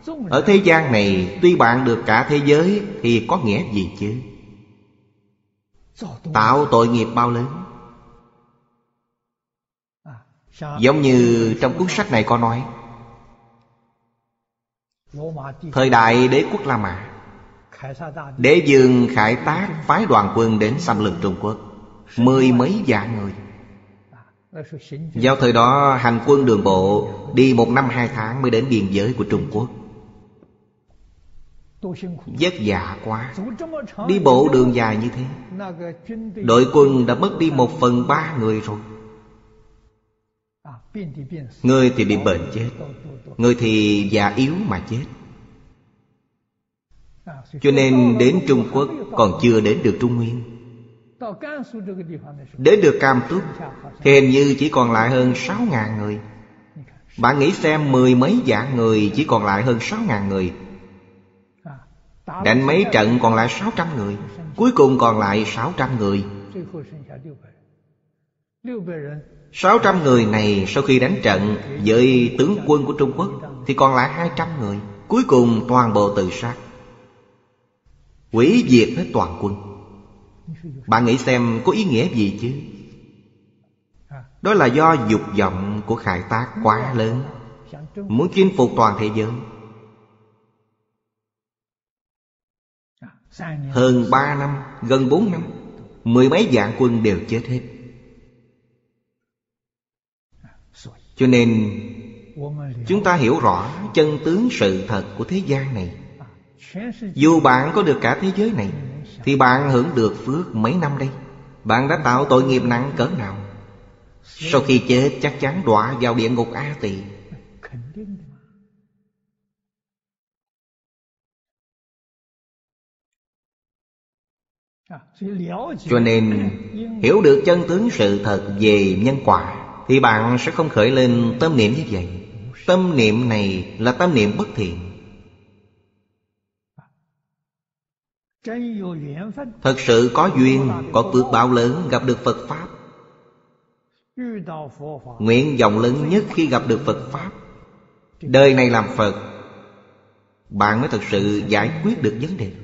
Ở thế gian này tuy bạn được cả thế giới thì có nghĩa gì chứ? Tạo tội nghiệp bao lớn. Giống như trong cuốn sách này có nói, thời đại đế quốc La Mã, đế vương Khải Tác phái đoàn quân đến xâm lược Trung Quốc, 10 mấy vạn người. Vào thời đó hành quân đường bộ đi 1 năm 2 tháng mới đến biên giới của Trung Quốc. Vất vả quá. Đi bộ đường dài như thế, đội quân đã mất đi 1/3 người rồi. Người thì bị bệnh chết, người thì già yếu mà chết. Cho nên đến Trung Quốc còn chưa đến được Trung Nguyên. Đến được Cam Túc thì hình như chỉ còn lại hơn 6.000 người. Bạn nghĩ xem, 10 mấy vạn người chỉ còn lại hơn 6.000 người. Đánh mấy trận còn lại 600 người. Cuối cùng còn lại 600 người. 600 người này sau khi đánh trận với tướng quân của Trung Quốc thì còn lại 200 người. Cuối cùng toàn bộ tự sát, hủy diệt hết toàn quân. Bạn nghĩ xem có ý nghĩa gì chứ? Đó là do dục vọng của Khải Tác quá lớn, muốn chinh phục toàn thế giới. Hơn 3 năm, gần 4 năm, 10 mấy vạn quân đều chết hết. Cho nên chúng ta hiểu rõ chân tướng sự thật của thế gian này. Dù bạn có được cả thế giới này thì bạn hưởng được phước mấy năm đây? Bạn đã tạo tội nghiệp nặng cỡ nào? Sau khi chết chắc chắn đọa vào địa ngục A Tỳ. Cho nên hiểu được chân tướng sự thật về nhân quả thì bạn sẽ không khởi lên tâm niệm như vậy. Tâm niệm này là tâm niệm bất thiện. Thật sự có duyên, có phước báo lớn gặp được Phật Pháp. Nguyện vọng lớn nhất khi gặp được Phật Pháp, đời này làm Phật, bạn mới thật sự giải quyết được vấn đề.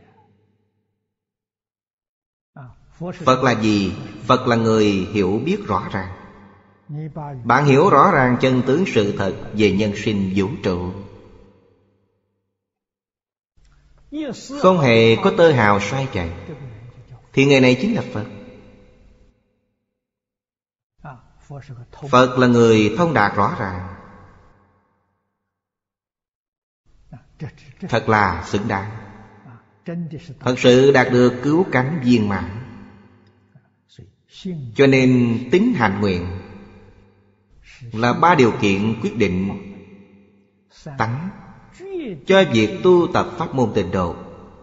Phật là gì? Phật là người hiểu biết rõ ràng. Bạn hiểu rõ ràng chân tướng sự thật về nhân sinh vũ trụ, không hề có tơ hào sai chạy, thì người này chính là Phật. Phật là người thông đạt rõ ràng, thật là xứng đáng. Thật sự đạt được cứu cánh viên mãn. Cho nên tín hạnh nguyện là 3 điều kiện quyết định tánh cho việc tu tập pháp môn Tịnh Độ.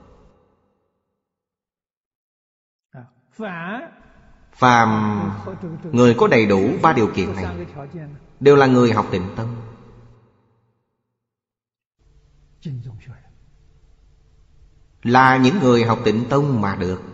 Phàm người có đầy đủ 3 điều kiện này đều là người học Tịnh Tông, là những người học Tịnh Tông mà được.